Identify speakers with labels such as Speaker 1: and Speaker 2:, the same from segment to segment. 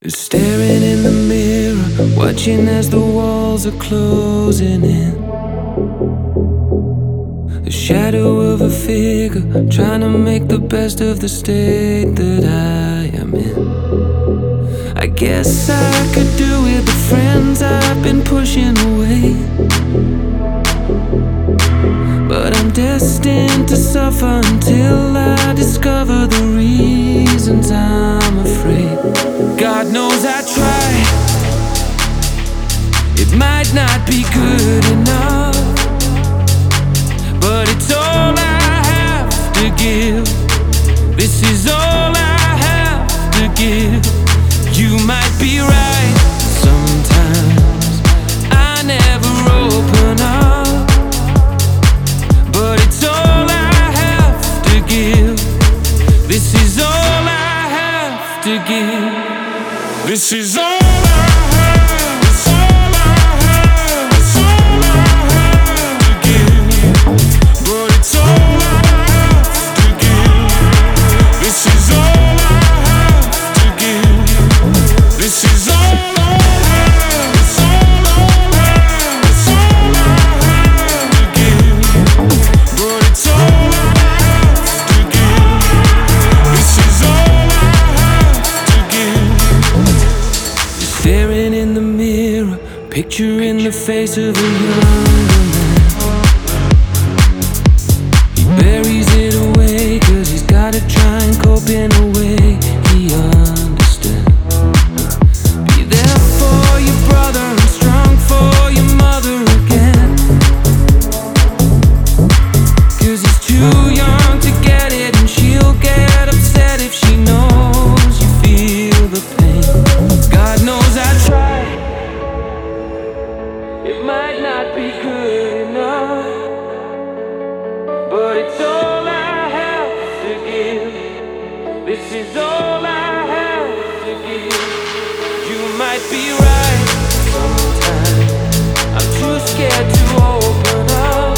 Speaker 1: Staring in the mirror, watching as the walls are closing in. The shadow of a figure, trying to make the best of the state that I am in. I guess I could do with the friends I've been pushing away, but I'm destined to suffer until I discover the reasons I'm afraid. God knows I try. It might not be good enough, but it's all I have to give. This is all I have to give. You might be right. Sometimes I never open up, but it's all I have to give. This is all I have to give. This is all I have. It's all I have. It's all I have to give, but it's all I have to give. This is all I have to give. This is all I have. It's all I have. It's all I have to give, but it's all I have to give. This is all I have to give. Staring in the mirror, picturing the face of a younger man. He buries it away, 'cause he's gotta try and cope in a way he understands. Be there for your brother and strong for your mother again, 'cause he's too young to get it, and she'll get upset if she knows you feel the pain. God knows I try. It might not be good enough, but it's all I have to give. This is all I have to give. You might be right. Sometimes I'm too scared to open up,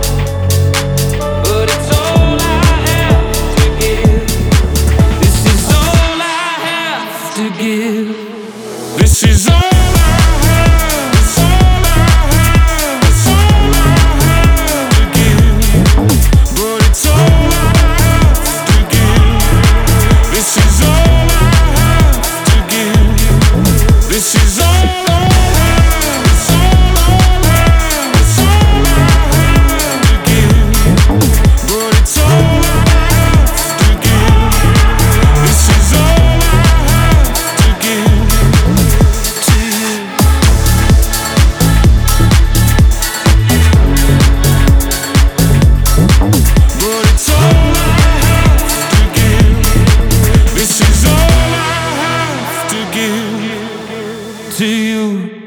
Speaker 1: but it's all I have to give. This is all I have to give. This is all I have. It's all I have. It's all I have to give, but it's all I have to give. This is all I have to give. This is all I have. It's all I have. It's all I have to give, but it's all I have to give. This is all I have to give to you. But it's all I have to give. This is all I have to give to you.